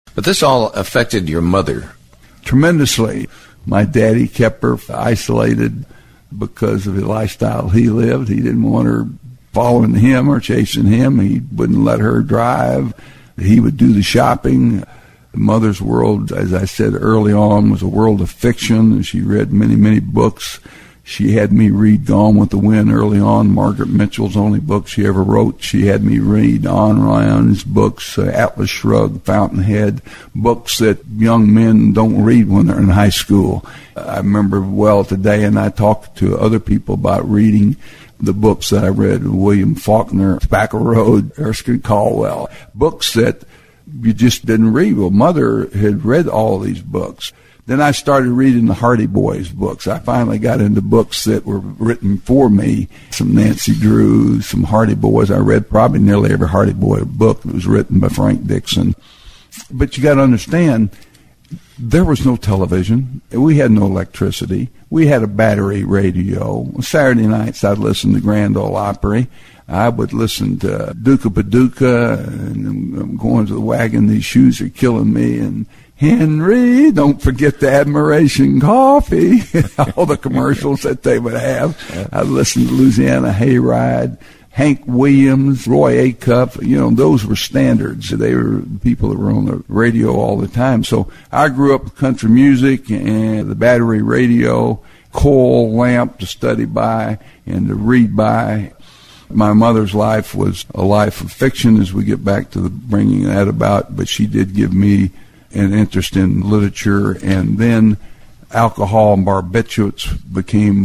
But this all affected your mother. Tremendously. My daddy kept her isolated because of the lifestyle he lived. He didn't want her following him or chasing him. He wouldn't let her drive. He would do the shopping. Mother's world, as I said early on, was a world of fiction. She read many, many books. She had me read Gone with the Wind early on, Margaret Mitchell's only book she ever wrote. She had me read Ayn Rand's books, Atlas Shrugged, Fountainhead, books that young men don't read when they're in high school. I remember well today, and I talked to other people about reading the books that I read, William Faulkner, Tobacco Road, Erskine Caldwell, books that you just didn't read. Well, Mother had read all these books. Then I started reading the Hardy Boys books. I finally got into books that were written for me, some Nancy Drew, some Hardy Boys. I read probably nearly every Hardy Boy book that was written by Frank Dixon. But you got to understand, there was no television. We had no electricity. We had a battery radio. Saturday nights, I'd listen to Grand Ole Opry. I would listen to Duca Paducah, and I'm going to the wagon, these shoes are killing me, and Henry, don't forget the Admiration Coffee, all the commercials that they would have. I'd listen to Louisiana Hayride, Hank Williams, Roy Acuff, those were standards. They were people that were on the radio all the time. So I grew up with country music and the battery radio, coal lamp to study by and to read by. My mother's life was a life of fiction as we get back to the bringing that about, but she did give me an interest in literature, and then alcohol and barbiturates became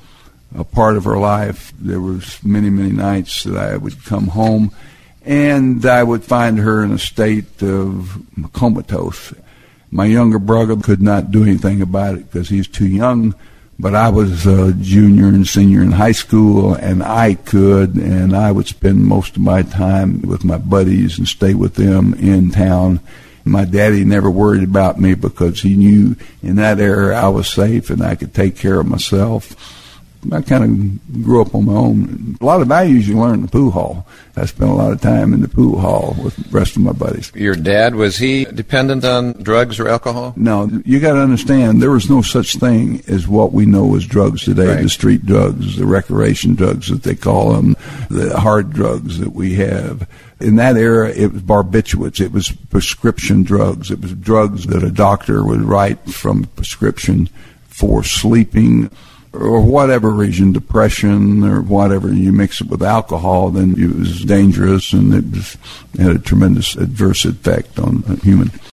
a part of her life. There was many, many nights that I would come home, and I would find her in a state of comatose. My younger brother could not do anything about it because he's too young, but I was a junior and senior in high school, and I could, and I would spend most of my time with my buddies and stay with them in town. My daddy never worried about me because he knew in that era I was safe and I could take care of myself. I kind of grew up on my own. A lot of values you learn in the pool hall. I spent a lot of time in the pool hall with the rest of my buddies. Your dad, was he dependent on drugs or alcohol? No, you got to understand, there was no such thing as what we know as drugs today, right. The street drugs, the recreation drugs that they call them, the hard drugs that we have. In that era, it was barbiturates. It was prescription drugs. It was drugs that a doctor would write from prescription for sleeping or whatever reason, depression or whatever. You mix it with alcohol, then it was dangerous, and it had a tremendous adverse effect on a human.